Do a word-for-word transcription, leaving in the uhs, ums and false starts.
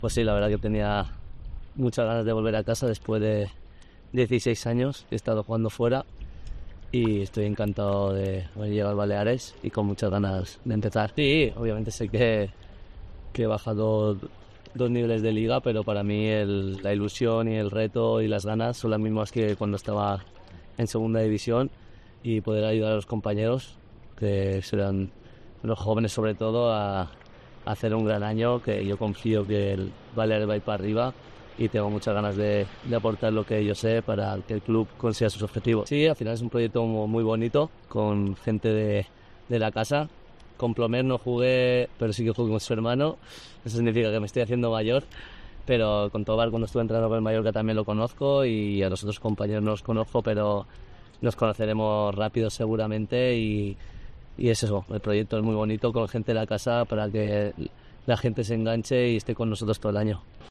Pues sí, la verdad que tenía muchas ganas de volver a casa después de dieciséis años que he estado jugando fuera y estoy encantado de haber llegado a Baleares y con muchas ganas de empezar. Sí, obviamente sé que, que he bajado dos niveles de liga, pero para mí el, la ilusión y el reto y las ganas son las mismas que cuando estaba en segunda división, y poder ayudar a los compañeros, que serán los jóvenes sobre todo, a, a hacer un gran año, que yo confío que el Baleares va a ir para arriba y tengo muchas ganas de, de aportar lo que yo sé para que el club consiga sus objetivos. Sí, al final es un proyecto muy bonito, con gente de, de la casa. Con Plomer no jugué, pero sí que jugué con su hermano. Eso significa que me estoy haciendo mayor. Pero con Tobar, cuando estuve entrenando con el Mallorca, también lo conozco, y a los otros compañeros no los conozco, pero nos conoceremos rápido seguramente. Y, y es eso, el proyecto es muy bonito, con gente de la casa, para que la gente se enganche y esté con nosotros todo el año.